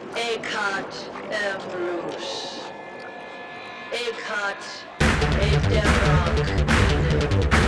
Ik had een blues. Ik had heeft der rock in